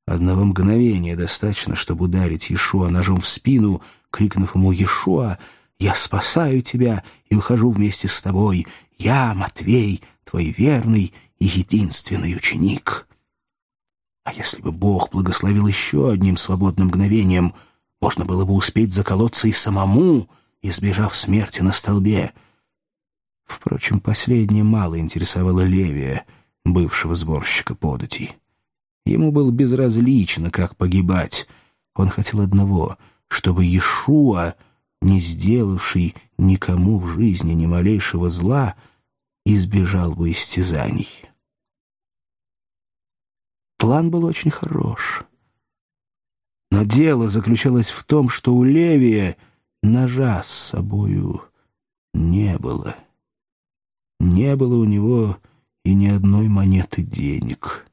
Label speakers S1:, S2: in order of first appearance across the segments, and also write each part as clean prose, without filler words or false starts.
S1: Одного мгновения достаточно, чтобы ударить Иешуа ножом в спину, крикнув ему: «Иешуа, я спасаю тебя и ухожу вместе с тобой. Я, Матвей, твой верный и единственный ученик». А если бы Бог благословил еще одним свободным мгновением, можно было бы успеть заколоться и самому, избежав смерти на столбе. Впрочем, последнее мало интересовало Левия, бывшего сборщика податей. Ему было безразлично, как погибать. Он хотел одного — чтобы Иешуа, не сделавший никому в жизни ни малейшего зла, избежал бы истязаний. План был очень хорош. Но дело заключалось в том, что у Левия ножа с собою не было. Не было у него и ни одной монеты денег.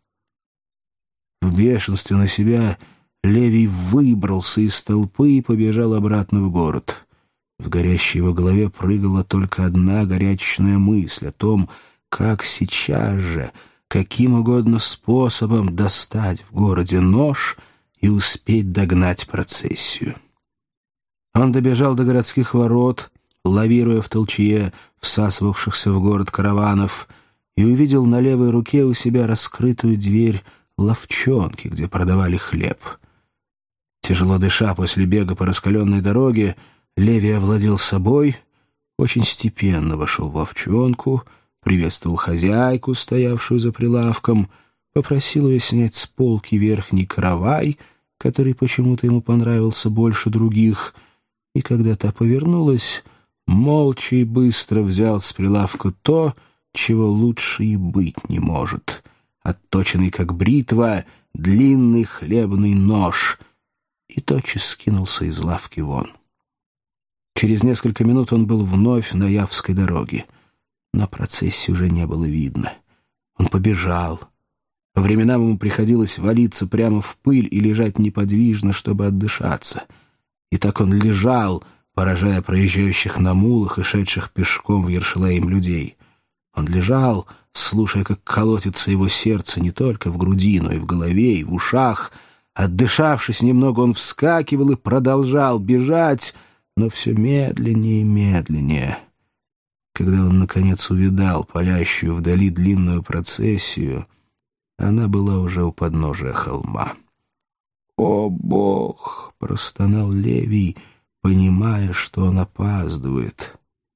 S1: В бешенстве на себя Левий выбрался из толпы и побежал обратно в город. В горящей его голове прыгала только одна горячечная мысль о том, как сейчас же, каким угодно способом достать в городе нож и успеть догнать процессию. Он добежал до городских ворот, лавируя в толчье всасывавшихся в город караванов, и увидел на левой руке у себя раскрытую дверь лавчонки, где продавали хлеб. Тяжело дыша после бега по раскаленной дороге, Левий овладел собой, очень степенно вошел в лавчонку, приветствовал хозяйку, стоявшую за прилавком, попросил ее снять с полки верхний каравай, который почему-то ему понравился больше других, и когда та повернулась, молча и быстро взял с прилавка то, чего лучше и быть не может — отточенный, как бритва, длинный хлебный нож, и тотчас скинулся из лавки вон. Через несколько минут он был вновь на Явской дороге. Но процессии уже не было видно. Он побежал. По временам ему приходилось валиться прямо в пыль и лежать неподвижно, чтобы отдышаться. И так он лежал, поражая проезжающих на мулах и шедших пешком в Йерушалаим людей. Он лежал, слушая, как колотится его сердце не только в груди, но и в голове, и в ушах. Отдышавшись немного, он вскакивал и продолжал бежать, но все медленнее и медленнее. Когда он, наконец, увидал палящую вдали длинную процессию, она была уже у подножия холма. «О, Бог!» — простонал Левий, понимая, что он опаздывает.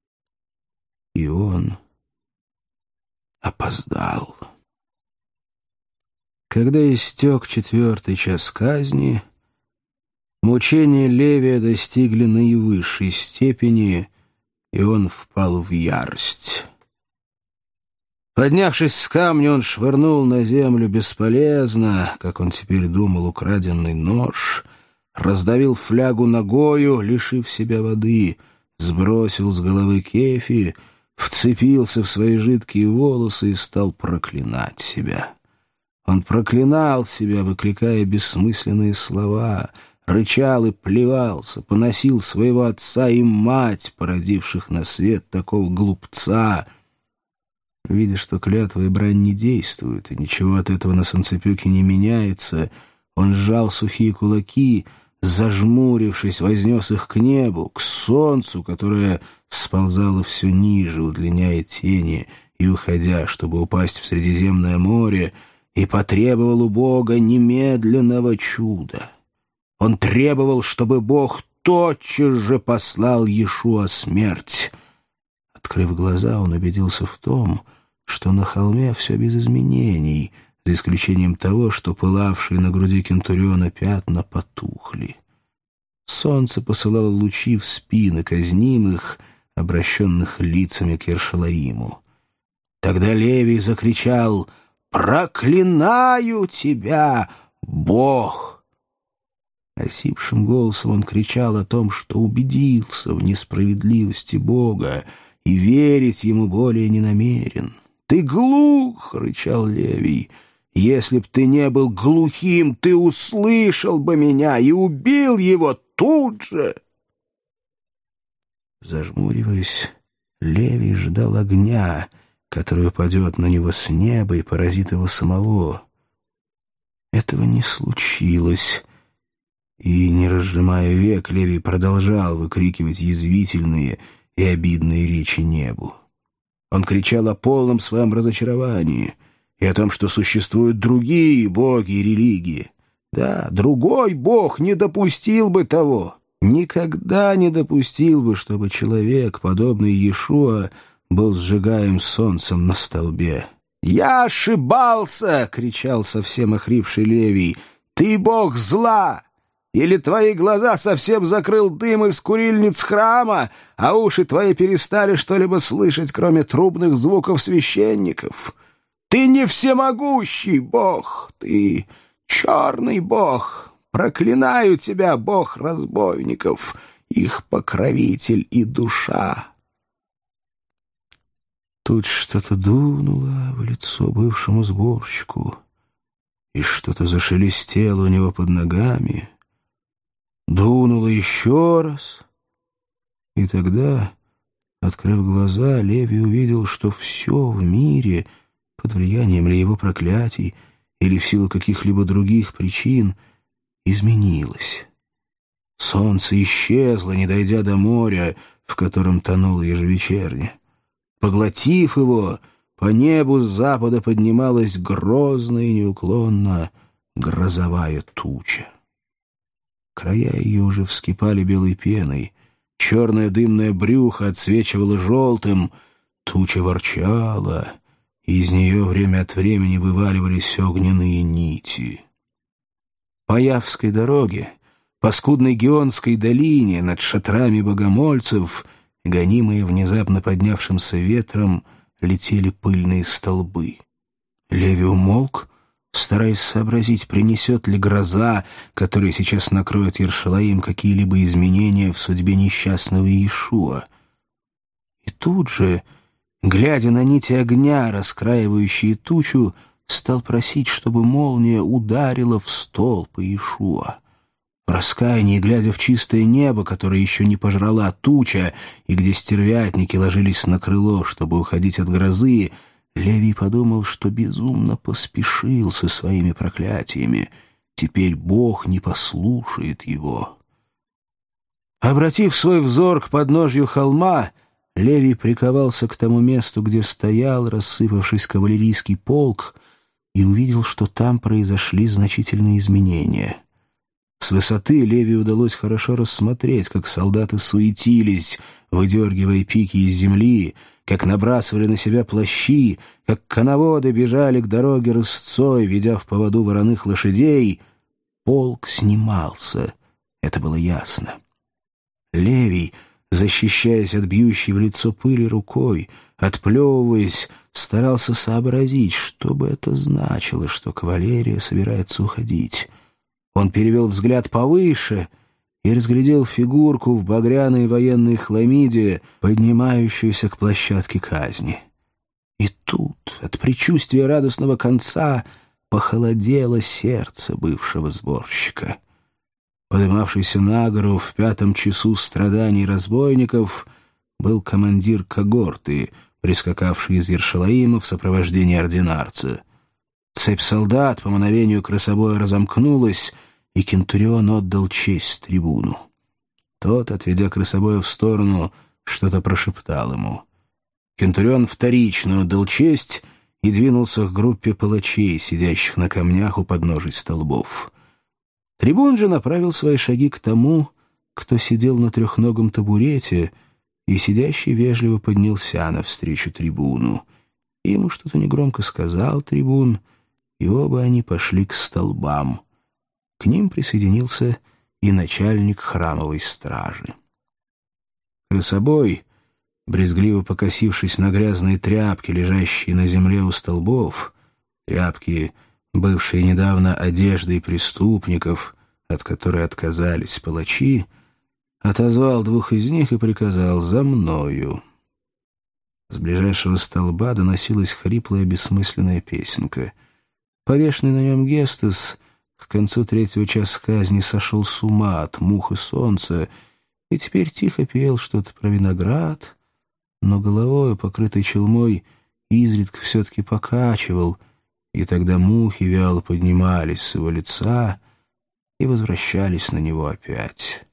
S1: И он опоздал. Когда истек 4-й час казни, мучения Левия достигли наивысшей степени, и он впал в ярость. Поднявшись с камня, он швырнул на землю бесполезно, как он теперь думал, украденный нож, раздавил флягу ногою, лишив себя воды, сбросил с головы кефи, вцепился в свои жидкие волосы и стал проклинать себя. Он проклинал себя, выкликая бессмысленные слова, рычал и плевался, поносил своего отца и мать, породивших на свет такого глупца. Видя, что клятва и брань не действуют, и ничего от этого на санцепёке не меняется, он сжал сухие кулаки, зажмурившись, вознес их к небу, к солнцу, которое сползало все ниже, удлиняя тени и уходя, чтобы упасть в Средиземное море, и потребовал у Бога немедленного чуда. Он требовал, чтобы Бог тотчас же послал Иешуа смерть. Открыв глаза, он убедился в том, что на холме все без изменений, за исключением того, что пылавшие на груди кентуриона пятна потухли. Солнце посылало лучи в спины казнимых, обращенных лицами к Йерушалаиму. Тогда Левий закричал: «Проклинаю тебя, Бог!» Осипшим голосом он кричал о том, что убедился в несправедливости Бога и верить ему более не намерен. «Ты глух!» — рычал Левий. «Если б ты не был глухим, ты услышал бы меня и убил его тут же!» Зажмуриваясь, Левий ждал огня, который упадет на него с неба и поразит его самого. этого не случилось. И, не разжимая век, Левий продолжал выкрикивать язвительные и обидные речи небу. Он кричал о полном своем разочаровании и о том, что существуют другие боги и религии. Да, другой бог не допустил бы того. Никогда не допустил бы, чтобы человек, подобный Иешуа, был сжигаем солнцем на столбе. «Я ошибался!» — кричал совсем охрипший Левий. «Ты бог зла! Или твои глаза совсем закрыл дым из курильниц храма, а уши твои перестали что-либо слышать, кроме трубных звуков священников? Ты не всемогущий бог, ты черный бог! Проклинаю тебя, бог разбойников, их покровитель и душа!» Тут что-то дунуло в лицо бывшему сборщику, и что-то зашелестело у него под ногами. Дунуло еще раз, и тогда, открыв глаза, Левий увидел, что все в мире, под влиянием ли его проклятий или в силу каких-либо других причин, изменилось. Солнце исчезло, не дойдя до моря, в котором тонуло ежевечерне. Поглотив его, по небу с запада поднималась грозно и неуклонно грозовая туча. Края ее уже вскипали белой пеной, черное дымное брюхо отсвечивало желтым, туча ворчала, и из нее время от времени вываливались огненные нити. По Явской дороге, по скудной Гионской долине, над шатрами богомольцев, гонимые внезапно поднявшимся ветром, летели пыльные столбы. Левий умолк, стараясь сообразить, принесет ли гроза, которая сейчас накроет Иерушалаим, какие-либо изменения в судьбе несчастного Иешуа. И тут же, глядя на нити огня, раскраивающие тучу, стал просить, чтобы молния ударила в столб Иешуа. В раскаянии, глядя в чистое небо, которое еще не пожрала туча, и где стервятники ложились на крыло, чтобы уходить от грозы, Левий подумал, что безумно поспешил со своими проклятиями. Теперь Бог не послушает его. Обратив свой взор к подножью холма, Левий приковался к тому месту, где стоял, рассыпавшись, кавалерийский полк, и увидел, что там произошли значительные изменения. С высоты Левию удалось хорошо рассмотреть, как солдаты суетились, выдергивая пики из земли, как набрасывали на себя плащи, как коноводы бежали к дороге рысцой, ведя в поводу вороных лошадей. Полк снимался, это было ясно. Левий, защищаясь от бьющей в лицо пыли рукой, отплевываясь, старался сообразить, что бы это значило, что кавалерия собирается уходить. Он перевел взгляд повыше и разглядел фигурку в багряной военной хламиде, поднимающуюся к площадке казни. И тут, от предчувствия радостного конца, похолодело сердце бывшего сборщика. Подымавшийся на гору в 5-м часу страданий разбойников был командир когорты, прискакавший из Иерушалаима в сопровождении ординарца. Цепь солдат по мановению крысобоя разомкнулась, и кентурион отдал честь трибуну. Тот, отведя крысобоя в сторону, что-то прошептал ему. Кентурион вторично отдал честь и двинулся к группе палачей, сидящих на камнях у подножий столбов. Трибун же направил свои шаги к тому, кто сидел на трехногом табурете, и сидящий вежливо поднялся навстречу трибуну. Ему что-то негромко сказал трибун, и оба они пошли к столбам. К ним присоединился и начальник храмовой стражи. Крысобой, брезгливо покосившись на грязные тряпки, лежащие на земле у столбов, тряпки, бывшие недавно одеждой преступников, от которой отказались палачи, отозвал 2 из них и приказал: «За мною». С ближайшего столба доносилась хриплая бессмысленная песенка. Повешенный на нем Гестес к концу 3-го часа казни сошел с ума от мух и солнца и теперь тихо пел что-то про виноград, но головой, покрытой челмой, изредка все-таки покачивал и тогда мухи вяло поднимались с его лица и возвращались на него опять.